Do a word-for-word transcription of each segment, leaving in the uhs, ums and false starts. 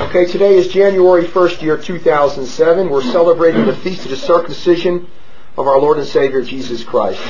Okay, today is January first, year two thousand seven. We're celebrating the feast of the circumcision of our Lord and Savior Jesus Christ.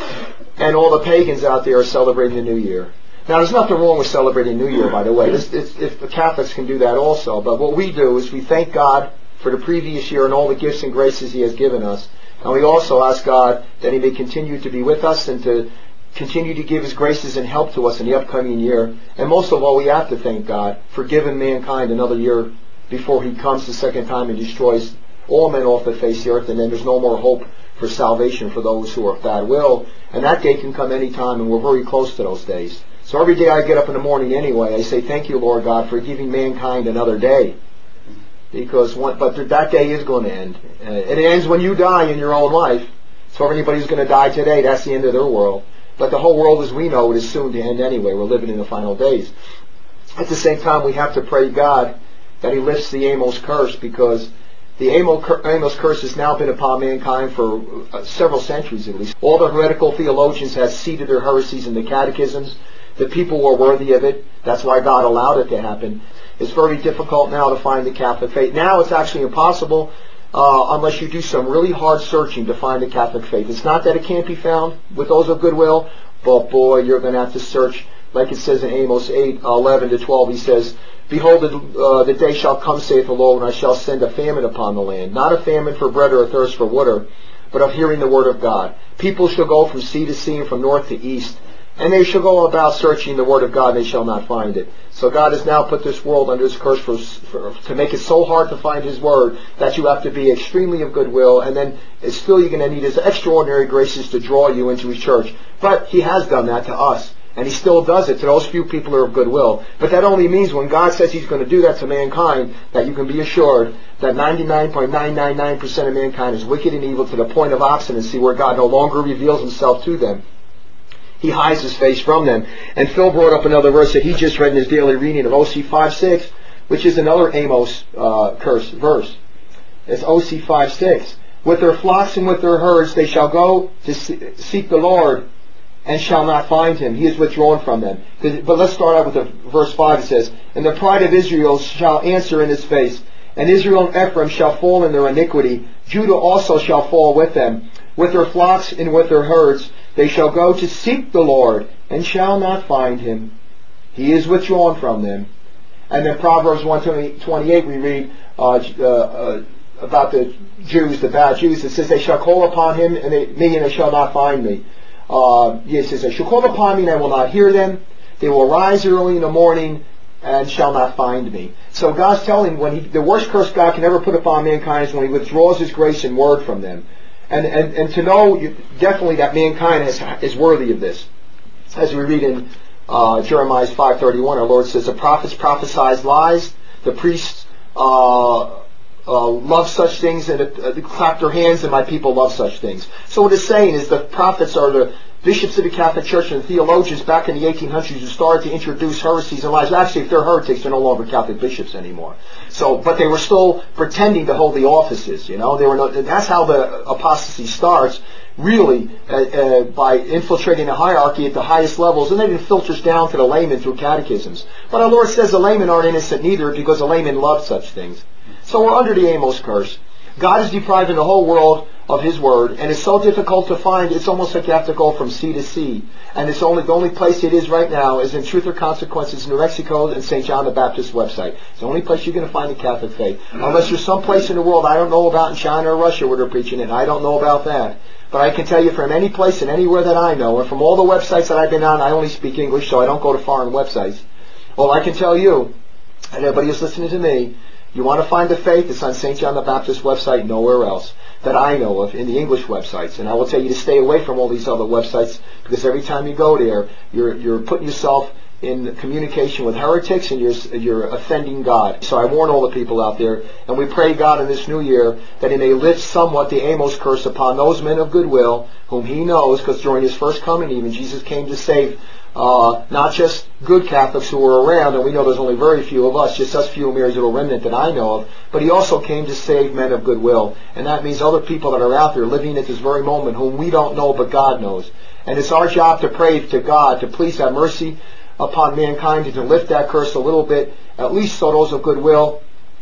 And all the pagans out there are celebrating the New Year. Now, there's nothing wrong with celebrating New Year, by the way. This, it's, if the Catholics can do that also. But what we do is we thank God for the previous year and all the gifts and graces He has given us. And we also ask God that He may continue to be with us and to continue to give His graces and help to us in the upcoming year. And most of all, we have to thank God for giving mankind another year before He comes the second time and destroys all men off the face of the earth, and then there's no more hope for salvation for those who are of bad will. And that day can come any time, and we're very close to those days. So every day I get up in the morning anyway, I say, thank you, Lord God, for giving mankind another day. Because one, but that day is going to end. Uh, it ends when you die in your own life. So if anybody's going to die today, that's the end of their world. But the whole world as we know it is soon to end anyway. We're living in the final days. At the same time, we have to pray God that He lifts the Amos curse, because the Amos curse has now been upon mankind for uh, several centuries at least. All the heretical theologians have seeded their heresies in the catechisms. The people were worthy of it. That's why God allowed it to happen. It's very difficult now to find the Catholic faith. Now it's actually impossible uh, unless you do some really hard searching to find the Catholic faith. It's not that it can't be found with those of goodwill, but boy, you're going to have to search. Like it says in Amos eight, eleven to twelve, he says, Behold, the, uh, the day shall come, saith the Lord, when I shall send a famine upon the land. Not a famine for bread or a thirst for water, but of hearing the word of God. People shall go from sea to sea and from north to east. And they shall go about searching the word of God, and they shall not find it. So God has now put this world under His curse for, for, to make it so hard to find His word that you have to be extremely of goodwill, and then it's still you're going to need His extraordinary graces to draw you into His church. But He has done that to us, and He still does it to those few people who are of goodwill. But that only means when God says He's going to do that to mankind, that you can be assured that ninety-nine point nine nine nine percent of mankind is wicked and evil to the point of obstinacy where God no longer reveals Himself to them. He hides His face from them. And Phil brought up another verse that he just read in his daily reading of O C five six, which is another Amos uh, curse verse. It's O C five six. With their flocks and with their herds they shall go to seek the Lord, and shall not find Him. He is withdrawn from them. But let's start out with the verse five. It says, And the pride of Israel shall answer in His face, and Israel and Ephraim shall fall in their iniquity. Judah also shall fall with them. With their flocks and with their herds they shall go to seek the Lord, and shall not find Him. He is withdrawn from them. And then Proverbs one twenty-eight we read uh, uh, uh, about the Jews, the bad Jews. It says, They shall call upon Him, and they, me, and they shall not find me. Uh, it says, They shall call upon me, and I will not hear them. They will rise early in the morning, and shall not find me. So God's telling, when he, the worst curse God can ever put upon mankind is when He withdraws His grace and word from them. And, and, and to know definitely that mankind has, is worthy of this. As we read in uh, Jeremiah five thirty-one, our Lord says, The prophets prophesy lies, the priests uh, uh, love such things, and uh, clap their hands, and my people love such things. So what it's saying is the prophets are the bishops of the Catholic Church and the theologians back in the eighteen hundreds who started to introduce heresies and lies. Actually, if they're heretics, they're no longer Catholic bishops anymore. So, but they were still pretending to hold the offices, you know. They were no, that's how the apostasy starts, really, uh, uh, by infiltrating the hierarchy at the highest levels, and then it filters down to the laymen through catechisms. But our Lord says the laymen aren't innocent neither, because the laymen love such things. So we're under the Amos curse. God is depriving the whole world of His word, and it's so difficult to find. It's almost like you have to go from sea to sea, and it's only the only place it is right now is in Truth or Consequences, New Mexico, and Saint John the Baptist website. It's the only place you're going to find the Catholic faith, unless there's some place in the world I don't know about in China or Russia where they're preaching it. I don't know about that, but I can tell you from any place and anywhere that I know, and from all the websites that I've been on, I only speak English, so I don't go to foreign websites. Well, I can tell you, and everybody who's listening to me, you want to find the faith, it's on Saint John the Baptist website, nowhere else that I know of in the English websites. And I will tell you to stay away from all these other websites, because every time you go there, you're you're putting yourself in communication with heretics, and you're you're offending God. So I warn all the people out there, and we pray God in this new year that He may lift somewhat the Amos curse upon those men of goodwill whom He knows, because during His first coming even, Jesus came to save Uh, not just good Catholics who were around, and we know there's only very few of us, just us few Mary's little remnant that I know of, but He also came to save men of goodwill. And that means other people that are out there living at this very moment whom we don't know, but God knows. And it's our job to pray to God to please have mercy upon mankind and to lift that curse a little bit, at least so those of goodwill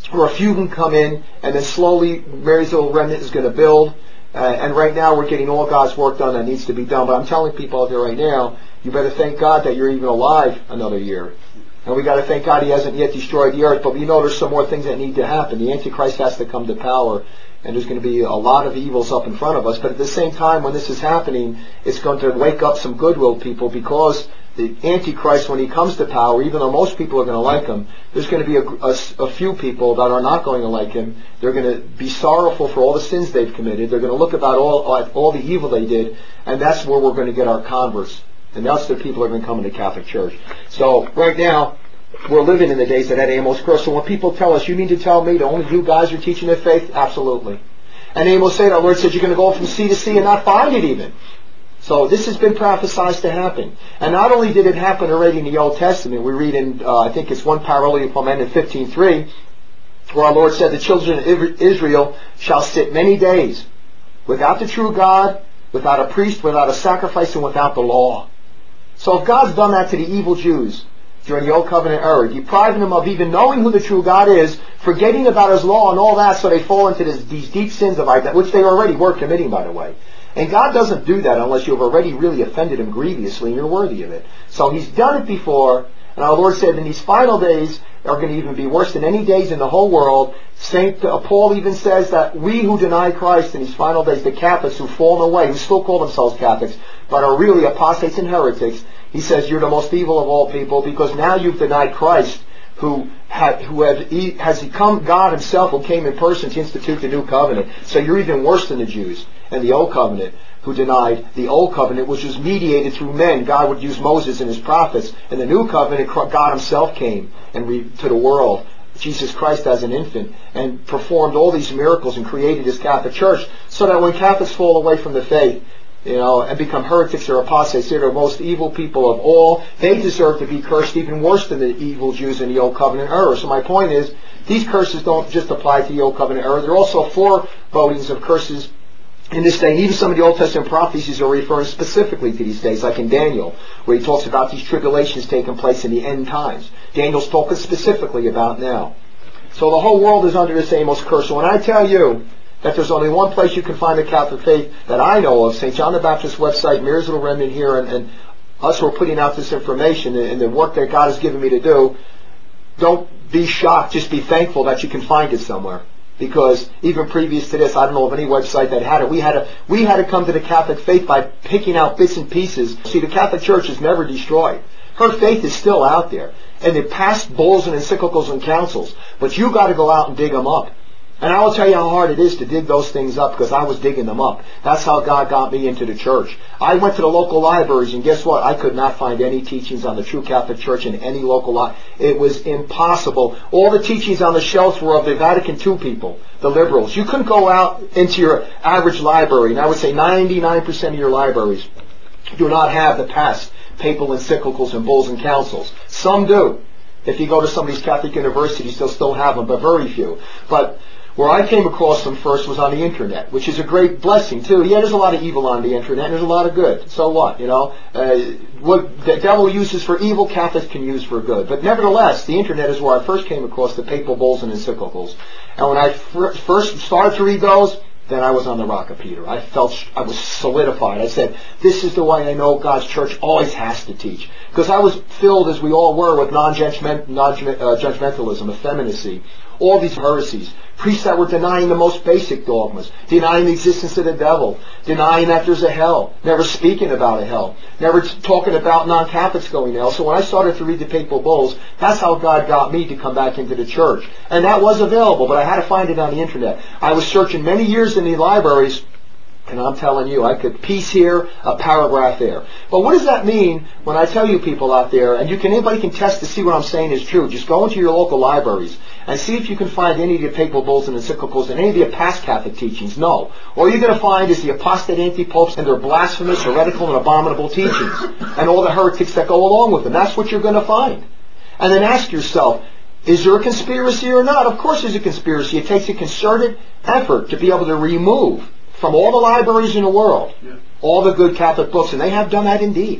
where a few can come in, and then slowly Marysville Remnant is going to build. Uh, and right now we're getting all God's work done that needs to be done. But I'm telling people out there right now, you better thank God that you're even alive another year. And we got to thank God He hasn't yet destroyed the earth. But we know there's some more things that need to happen. The Antichrist has to come to power. And there's going to be a lot of evils up in front of us. But at the same time, when this is happening, it's going to wake up some goodwill people, because the Antichrist, when he comes to power, even though most people are going to like him, there's going to be a, a, a few people that are not going to like him. They're going to be sorrowful for all the sins they've committed. They're going to look about all, at all the evil they did, and that's where we're going to get our converts. And that's the people that are going to come into the Catholic Church. So right now, we're living in the days that had Amos curse. So when people tell us, you mean to tell me that only you guys are teaching the faith? Absolutely. And Amos said, our Lord said, you're going to go from sea to sea and not find it even. So this has been prophesied to happen. And not only did it happen already in the Old Testament, we read in, uh, I think it's First Paralipomen in fifteen three, where our Lord said, the children of Israel shall sit many days without the true God, without a priest, without a sacrifice, and without the law. So if God's done that to the evil Jews during the Old Covenant era, depriving them of even knowing who the true God is, forgetting about His law and all that, so they fall into this, these deep sins of idolatry, which they already were committing, by the way. And God doesn't do that unless you've already really offended Him grievously and you're worthy of it. So He's done it before, and our Lord said in these final days are going to even be worse than any days in the whole world. Saint Paul even says that we who deny Christ in these final days, the Catholics who've fallen away, who still call themselves Catholics, but are really apostates and heretics, he says you're the most evil of all people, because now you've denied Christ, who had, who had, he, has become God Himself, who came in person to institute the new covenant. So you're even worse than the Jews and the Old Covenant, who denied the Old Covenant, which was mediated through men. God would use Moses and His prophets. In the New Covenant, God Himself came and re, to the world, Jesus Christ as an infant, and performed all these miracles and created His Catholic Church, so that when Catholics fall away from the faith, you know, and become heretics or apostates, they're the most evil people of all. They deserve to be cursed even worse than the evil Jews in the Old Covenant era. So my point is, these curses don't just apply to the Old Covenant era. They're also forebodings of curses in this day. And even some of the Old Testament prophecies are referring specifically to these days, like in Daniel, where he talks about these tribulations taking place in the end times. Daniel's talking specifically about now. So the whole world is under this Amos curse. So when I tell you that there's only one place you can find the Catholic faith that I know of, Saint John the Baptist website, Marysville Remnant here, and, and us who are putting out this information and the work that God has given me to do, don't be shocked, just be thankful that you can find it somewhere. Because even previous to this, I don't know of any website that had it. We had to, we had to come to the Catholic faith by picking out bits and pieces. See, the Catholic Church is never destroyed. Her faith is still out there. And it passed bulls and encyclicals and councils. But you got to go out and dig them up. And I will tell you how hard it is to dig those things up, because I was digging them up. That's how God got me into the church. I went to the local libraries, and guess what? I could not find any teachings on the true Catholic Church in any local library. It was impossible. All the teachings on the shelves were of the Vatican Two people, the liberals. You couldn't go out into your average library, and I would say ninety-nine percent of your libraries do not have the past papal encyclicals and bulls and councils. Some do. If you go to some of these Catholic universities, they'll still have them, but very few. But where I came across them first was on the internet, which is a great blessing too. Yeah, there's a lot of evil on the internet, and there's a lot of good. So what, you know? Uh, what the devil uses for evil, Catholics can use for good. But nevertheless, the internet is where I first came across the papal bulls and encyclicals. And when I fir- first started to read those, then I was on the rock of Peter. I felt, I was solidified. I said, this is the way I know God's church always has to teach. Because I was filled, as we all were, with non-judgment, non-judgmentalism, effeminacy, all these heresies. Priests that were denying the most basic dogmas, denying the existence of the devil, denying that there's a hell, never speaking about a hell, never t- talking about non-Catholics going to hell. So when I started to read the papal bulls, that's how God got me to come back into the church. And that was available, but I had to find it on the internet. I was searching many years in the libraries, and I'm telling you, I could piece here, a paragraph there. But what does that mean when I tell you people out there, and you can anybody can test to see what I'm saying is true, just go into your local libraries and see if you can find any of the papal bulls and encyclicals and any of the past Catholic teachings. No. All you're going to find is the apostate anti-popes and their blasphemous, heretical, and abominable teachings, and all the heretics that go along with them. That's what you're going to find. And then ask yourself, is there a conspiracy or not? Of course there's a conspiracy. It takes a concerted effort to be able to remove from all the libraries in the world, yeah, all the good Catholic books, and they have done that indeed.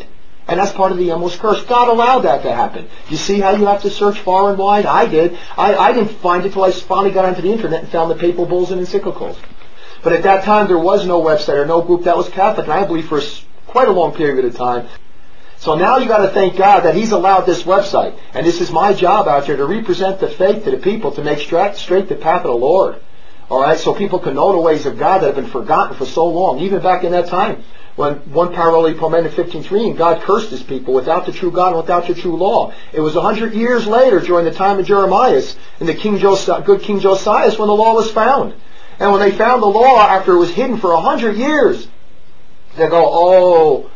And that's part of the endless curse. God allowed that to happen. You see how you have to search far and wide? I did. I, I didn't find it till I finally got onto the internet and found the papal bulls and encyclicals. But at that time, there was no website or no group that was Catholic, and I believe for quite a long period of time. So now you got to thank God that He's allowed this website. And this is my job out here to represent the faith to the people, to make straight, straight the path of the Lord. All right, so people can know the ways of God that have been forgotten for so long, even back in that time. When one Paroli Pomen in fifteen three, and God cursed His people without the true God and without the true law. It was a hundred years later, during the time of Jeremiah, in the King Josiah, good King Josiah, when the law was found. And when they found the law after it was hidden for a hundred years, they go, oh,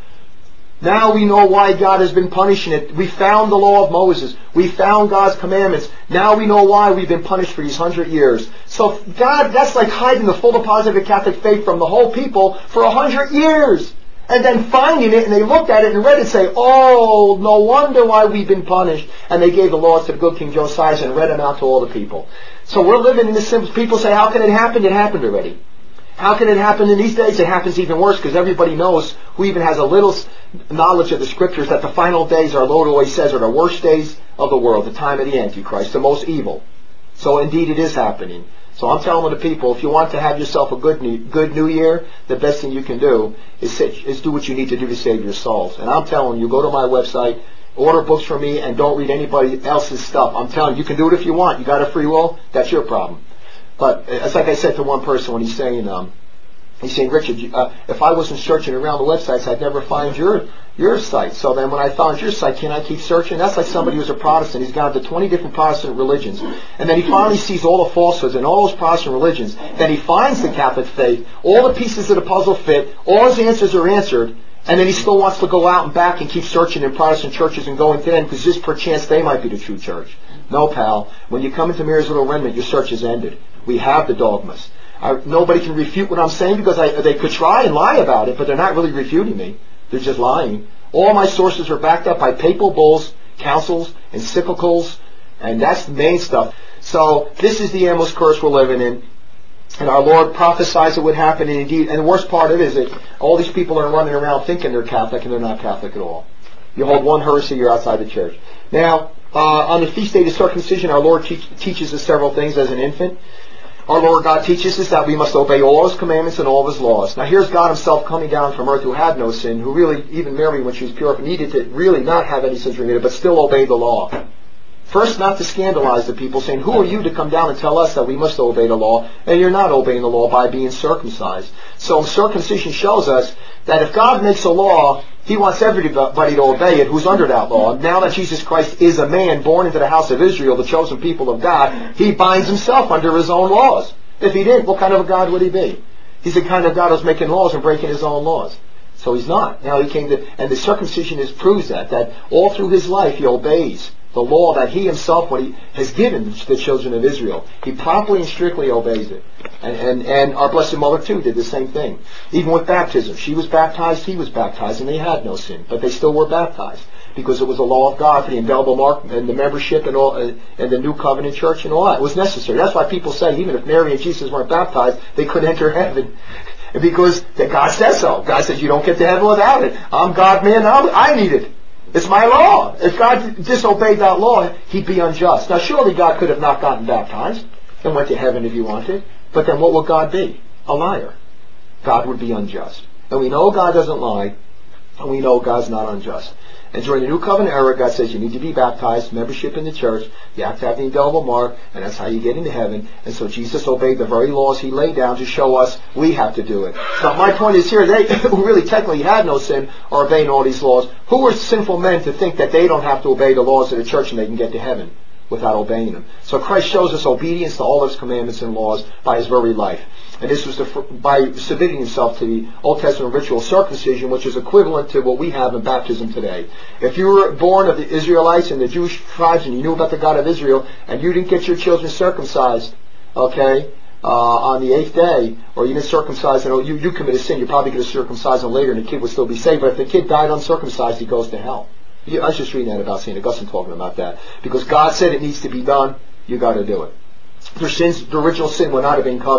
now we know why God has been punishing it. We found the law of Moses. We found God's commandments. Now we know why we've been punished for these hundred years. So God, that's like hiding the full deposit of the Catholic faith from the whole people for a hundred years. And then finding it, and they looked at it and read it and say, oh, no wonder why we've been punished. And they gave the laws to the good King Josiah and read them out to all the people. So we're living in this simple. People say, how can it happen? It happened already. How can it happen in these days? It happens even worse, because everybody knows, who even has a little knowledge of the Scriptures, that the final days, our Lord always says, are the worst days of the world, the time of the Antichrist, the most evil. So indeed it is happening. So I'm telling the people, if you want to have yourself a good new, good new year, the best thing you can do is, sit, is do what you need to do to save your souls. And I'm telling you, go to my website, order books from me, and don't read anybody else's stuff. I'm telling you, you can do it if you want. You got a free will, that's your problem. But it's like I said to one person when he's saying, um, he's saying, Richard, uh, if I wasn't searching around the websites, I'd never find your your site. So then when I found your site, can I keep searching? That's like somebody who's a Protestant. He's gone to twenty different Protestant religions. And then he finally sees all the falsehoods in all those Protestant religions. Then he finds the Catholic faith. All the pieces of the puzzle fit. All his answers are answered. And then he still wants to go out and back and keep searching in Protestant churches and going to them, because just perchance they might be the true church. No, pal. When you come into Mary's Little Remnant, your search is ended. We have the dogmas. I, nobody can refute what I'm saying, because I, they could try and lie about it, but they're not really refuting me. They're just lying. All my sources are backed up by papal bulls, councils, encyclicals, and that's the main stuff. So this is the endless curse we're living in. And our Lord prophesies it would happen, and indeed, and the worst part of it is that all these people are running around thinking they're Catholic, and they're not Catholic at all. You hold one heresy, you're outside the church. Now, uh, on the feast day of circumcision, our Lord te- teaches us several things as an infant. Our Lord God teaches us that we must obey all His commandments and all of His laws. Now here's God Himself coming down from earth, who had no sin, who really, even Mary when she was pure, needed to really not have any sins remitted, but still obey the law. First, not to scandalize the people, saying, who are you to come down and tell us that we must obey the law, and you're not obeying the law by being circumcised. So circumcision shows us that if God makes a law, He wants everybody to obey it who's under that law. Now that Jesus Christ is a man born into the house of Israel, the chosen people of God, He binds Himself under His own laws. If He didn't, what kind of a God would He be? He's the kind of God who's making laws and breaking His own laws. So He's not. Now He came to, and the circumcision is proves that, that all through His life He obeys the law that He Himself, what He has given to the children of Israel. He promptly and strictly obeys it. And, and, and our Blessed Mother too did the same thing. Even with baptism. She was baptized, He was baptized, and they had no sin. But they still were baptized. Because it was the law of God for the indelible mark and the membership and all, and the new covenant church and all that. It was necessary. That's why people say even if Mary and Jesus weren't baptized, they couldn't enter heaven. Because God says so. God says you don't get to heaven without it. I'm God, man, I'm, I need it. It's my law. If God disobeyed that law, He'd be unjust. Now surely God could have not gotten baptized and went to heaven if He wanted. But then what would God be? A liar. God would be unjust. And we know God doesn't lie. And we know God's not unjust. And during the New Covenant era, God says you need to be baptized, membership in the church, you have to have the indelible mark, and that's how you get into heaven. And so Jesus obeyed the very laws He laid down to show us we have to do it. So my point is here, they who really technically had no sin are obeying all these laws. Who are sinful men to think that they don't have to obey the laws of the church and they can get to heaven without obeying them? So Christ shows us obedience to all His commandments and laws by His very life. And this was the, by submitting Himself to the Old Testament ritual circumcision, which is equivalent to what we have in baptism today. If you were born of the Israelites and the Jewish tribes and you knew about the God of Israel and you didn't get your children circumcised, okay, uh, on the eighth day, or you didn't circumcise them, you, you committed sin, you're probably going to circumcise them later and the kid would still be saved. But if the kid died uncircumcised, he goes to hell. I was just reading that about Saint Augustine talking about that. Because God said it needs to be done, you got to do it. Their sins, the original sin would not have been covered.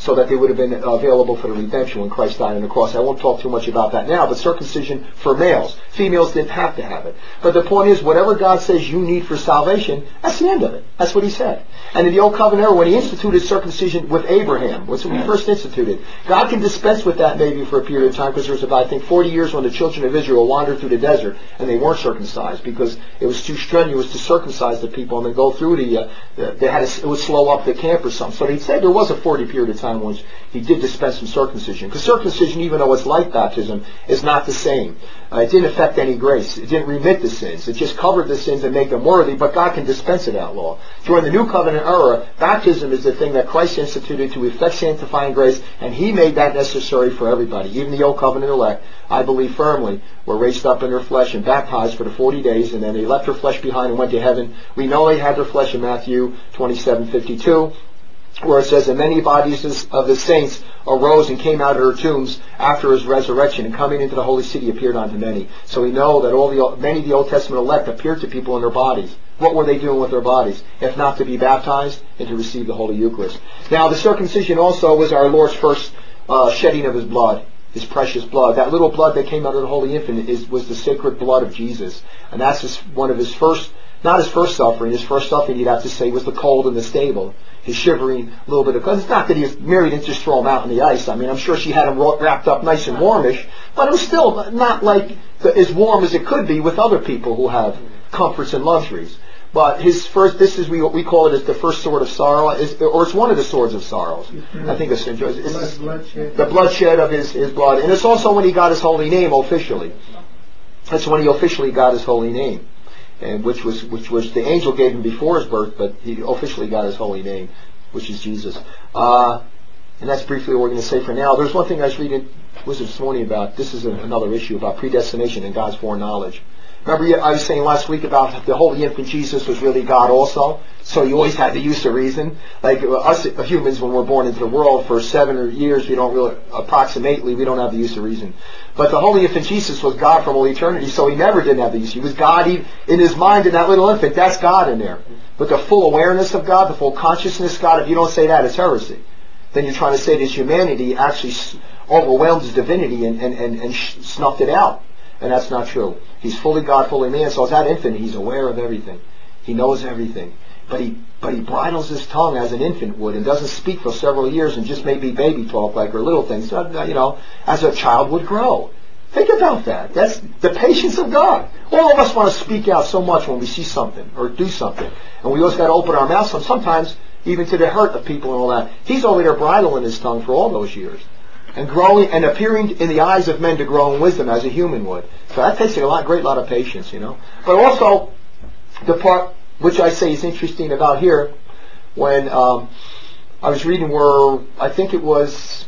so that they would have been available for the redemption when Christ died on the cross. I won't talk too much about that now, but circumcision for males. Females didn't have to have it. But the point is, whatever God says you need for salvation, that's the end of it. That's what he said. And in the Old Covenant era, when he instituted circumcision with Abraham, was when he first instituted, God can dispense with that maybe for a period of time, because there was about, I think, forty years when the children of Israel wandered through the desert and they weren't circumcised because it was too strenuous to circumcise the people and then go through the, uh, they had to, it would slow up the camp or something. So they said there was a forty period of time when he did dispense some circumcision. Because circumcision, even though it's like baptism, is not the same. Uh, it didn't affect any grace. It didn't remit the sins. It just covered the sins and made them worthy, but God can dispense of that law. During the New Covenant era, baptism is the thing that Christ instituted to effect sanctifying grace, and he made that necessary for everybody. Even the Old Covenant elect, I believe firmly, were raised up in their flesh and baptized for the forty days, and then they left their flesh behind and went to heaven. We know they had their flesh in Matthew twenty-seven fifty-two. Where it says, and many bodies of the saints arose and came out of their tombs after his resurrection, and coming into the holy city appeared unto many. So we know that all the many of the Old Testament elect appeared to people in their bodies. What were they doing with their bodies? If not to be baptized and to receive the Holy Eucharist. Now the circumcision also was our Lord's first uh, shedding of his blood, his precious blood. That little blood that came out of the Holy Infant is, was the sacred blood of Jesus. And that's his, one of his first, not his first suffering. His first suffering, you'd have to say, was the cold in the stable. His shivering a little bit of, because it's not that he was married and just throw him out in the ice. I mean, I'm sure she had him wrapped up nice and warmish, but it was still not like the, as warm as it could be with other people who have comforts and luxuries. But his first, this is we we call it as the first sword of sorrow, is, or it's one of the swords of sorrows. I think it's, it's, it's the bloodshed of his, his blood, and it's also when he got his holy name officially. That's when he officially got his holy name. And which was which was the angel gave him before his birth, but he officially got his holy name, which is Jesus. Uh, and that's briefly what we're going to say for now. There's one thing I was reading was this morning about. This is a, another issue about predestination and God's foreknowledge. Remember, I was saying last week about the Holy Infant Jesus was really God also. So you always had the use of reason. Like us humans, when we're born into the world for seven years, we don't really, approximately, we don't have the use of reason. But the Holy Infant Jesus was God from all eternity, so he never didn't have the use. He was God he, in his mind in that little infant. That's God in there. But the full awareness of God, the full consciousness of God, if you don't say that, it's heresy. Then you're trying to say that his humanity actually overwhelmed his divinity and, and, and, and snuffed it out. And that's not true. He's fully God, fully man. So as that infant, he's aware of everything. He knows everything. But he but he bridles his tongue as an infant would and doesn't speak for several years and just maybe baby talk like or little things, you know, as a child would grow. Think about that. That's the patience of God. All of us want to speak out so much when we see something or do something. And we always got to open our mouths, sometimes even to the hurt of people and all that. He's over there bridling his tongue for all those years. And growing and appearing in the eyes of men to grow in wisdom as a human would. So that takes a lot, great lot of patience, you know. But also, the part which I say is interesting about here, when um, I was reading where, I think it was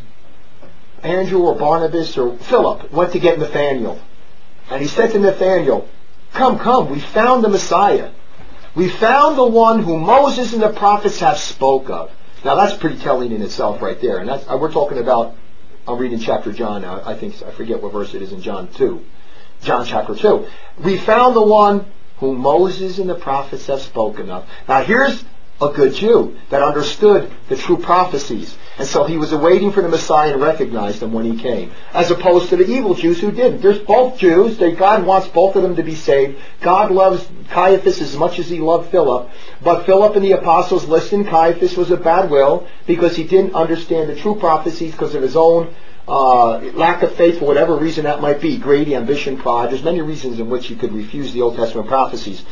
Andrew or Barnabas or Philip went to get Nathanael. And he said to Nathanael, come, come, we found the Messiah. We found the one whom Moses and the prophets have spoke of. Now that's pretty telling in itself right there. And that's, we're talking about, I'm reading chapter John now. I think, I forget what verse it is in John two. John chapter two. We found the one whom Moses and the prophets have spoken of. Now here's a good Jew that understood the true prophecies. And so he was awaiting for the Messiah and recognized him when he came. As opposed to the evil Jews who didn't. There's both Jews. They, God wants both of them to be saved. God loves Caiaphas as much as he loved Philip. But Philip and the apostles listened. Caiaphas was of bad will because he didn't understand the true prophecies because of his own Uh, lack of faith for whatever reason that might be, greedy, ambition, pride. There's many reasons in which he could refuse the Old Testament prophecies.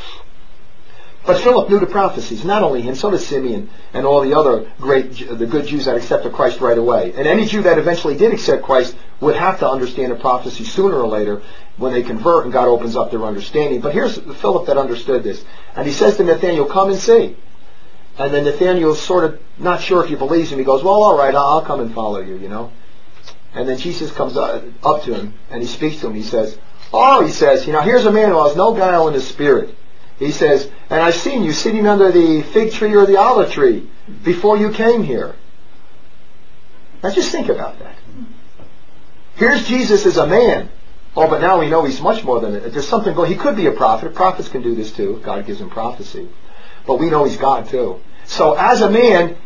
But Philip knew the prophecies, not only him, so did Simeon and all the other great, the good Jews that accepted Christ right away. And any Jew that eventually did accept Christ would have to understand the prophecy sooner or later when they convert and God opens up their understanding. But here's Philip that understood this. And he says to Nathanael, come and see. And then Nathanael's sort of not sure if he believes him. He goes, well, all right, I'll come and follow you, you know. And then Jesus comes up to him and he speaks to him. He says, oh, he says, you know, here's a man who has no guile in his spirit. He says, and I've seen you sitting under the fig tree or the olive tree before you came here. Now just think about that. Here's Jesus as a man. Oh, but now we know he's much more than it. There's something going. He could be a prophet. Prophets can do this too. God gives him prophecy. But we know he's God too. So as a man,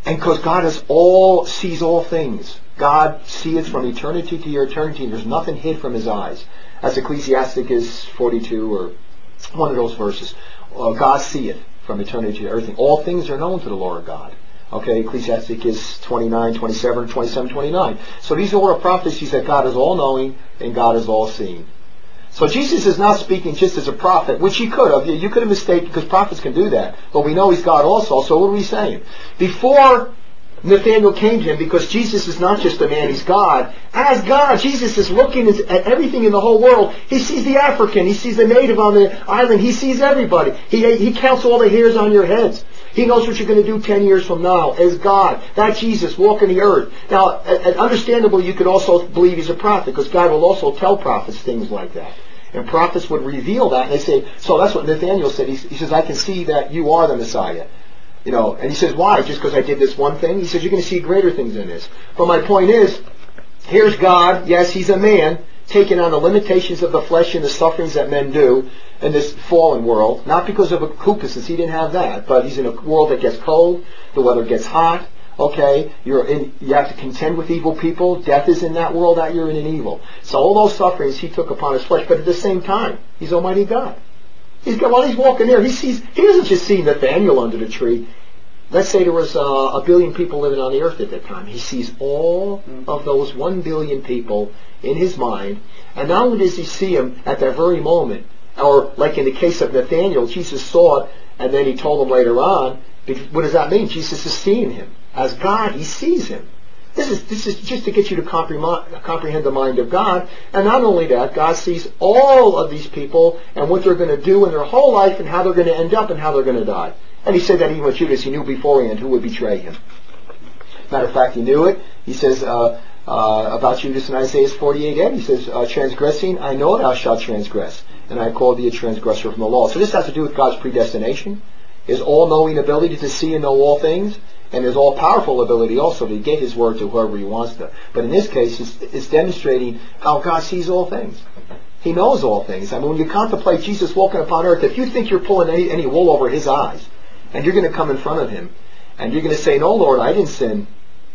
And because God is all, sees all things. God seeth from eternity to eternity, and there's nothing hid from his eyes. As Ecclesiasticus forty-two, or one of those verses. Uh, God seeth from eternity to everything. All things are known to the Lord God. Okay, Ecclesiasticus twenty-nine, twenty-seven, twenty-seven, twenty-nine. So these are all prophecies that God is all-knowing and God is all-seeing. So Jesus is not speaking just as a prophet, which he could have. You could have mistaken, because prophets can do that. But we know he's God also, so what are we saying? Before Nathanael came to him, because Jesus is not just a man, he's God. As God, Jesus is looking at everything in the whole world. He sees the African, he sees the native on the island, he sees everybody. He, he counts all the hairs on your heads. He knows what you're going to do ten years from now as God. That Jesus walking the earth. Now, understandably, you could also believe he's a prophet, because God will also tell prophets things like that. And prophets would reveal that, and they say, so that's what Nathanael said. He, he says, I can see that you are the Messiah. You know, and he says, why? Just because I did this one thing? He says, you're going to see greater things than this. But my point is, here's God. Yes, he's a man, taking on the limitations of the flesh and the sufferings that men do in this fallen world. Not because of a cupiscus, he didn't have that. But he's in a world that gets cold, the weather gets hot. Okay, you're in, you have to contend with evil people. Death is in that world that you're in an evil. So all those sufferings he took upon his flesh, but at the same time, he's Almighty God. He's got, while he's walking there, he sees, he doesn't just see Nathanael under the tree. Let's say there was uh, a billion people living on the earth at that time. He sees all of those one billion people in his mind. And not only does he see them at that very moment, or like in the case of Nathanael, Jesus saw it, and then he told them later on. What does that mean? Jesus is seeing him. As God, he sees him. This is this is just to get you to comprehend the mind of God. And not only that, God sees all of these people and what they're going to do in their whole life and how they're going to end up and how they're going to die. And he said that even with Judas, he knew beforehand who would betray him. Matter of fact, he knew it. He says uh, uh, about Judas in Isaiah forty-eight eight, he says, uh, transgressing, I know thou shalt transgress, and I call thee a transgressor from the law. So this has to do with God's predestination, his all-knowing ability to see and know all things, and his all-powerful ability also to get his word to whoever he wants to. But in this case, it's, it's demonstrating how God sees all things. He knows all things. I mean, when you contemplate Jesus walking upon earth, if you think you're pulling any, any wool over his eyes, and you're going to come in front of him, and you're going to say, no, Lord, I didn't sin.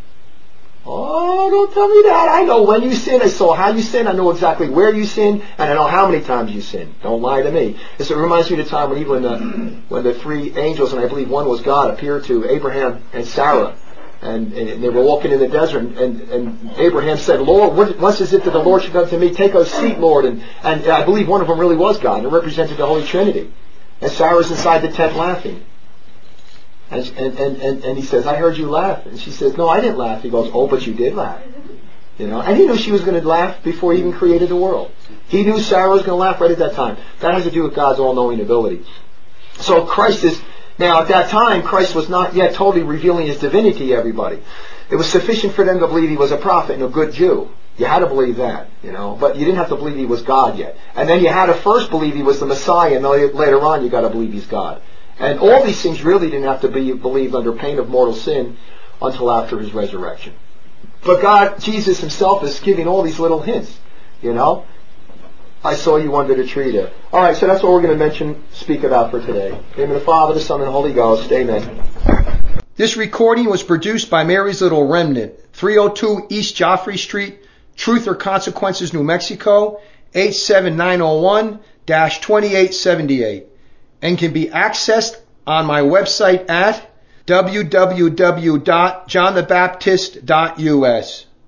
Oh, don't tell me that. I know when you sin. I saw how you sin. I know exactly where you sin, and I know how many times you sin. Don't lie to me. This, it reminds me of the time when even the, when the three angels, and I believe one was God, appeared to Abraham and Sarah, and, and they were walking in the desert, and, and, and Abraham said, Lord, what, what is it that the Lord should come to me? Take a seat, Lord. And, and I believe one of them really was God, and it represented the Holy Trinity. And Sarah's inside the tent laughing. And, and, and, and he says, I heard you laugh. And she says, no, I didn't laugh. He goes, oh, but you did laugh. You know, and he knew she was going to laugh before he even created the world. He knew Sarah was going to laugh right at that time. That has to do with God's all-knowing ability. So Christ is, now at that time, Christ was not yet totally revealing his divinity to everybody. It was sufficient for them to believe he was a prophet and a good Jew. You had to believe that, you know, but you didn't have to believe he was God yet. And then you had to first believe he was the Messiah, and later on you got to believe he's God. And all these things really didn't have to be believed under pain of mortal sin until after his resurrection. But God, Jesus himself is giving all these little hints, you know. I saw you under the tree there. All right, so that's what we're going to mention, speak about for today. In the name of the Father, the Son, and the Holy Ghost. Amen. This recording was produced by Mary's Little Remnant, three oh two East Joffrey Street, Truth or Consequences, New Mexico, eight seven nine oh one dash twenty-eight seventy-eight. And can be accessed on my website at w w w dot john the baptist dot u s.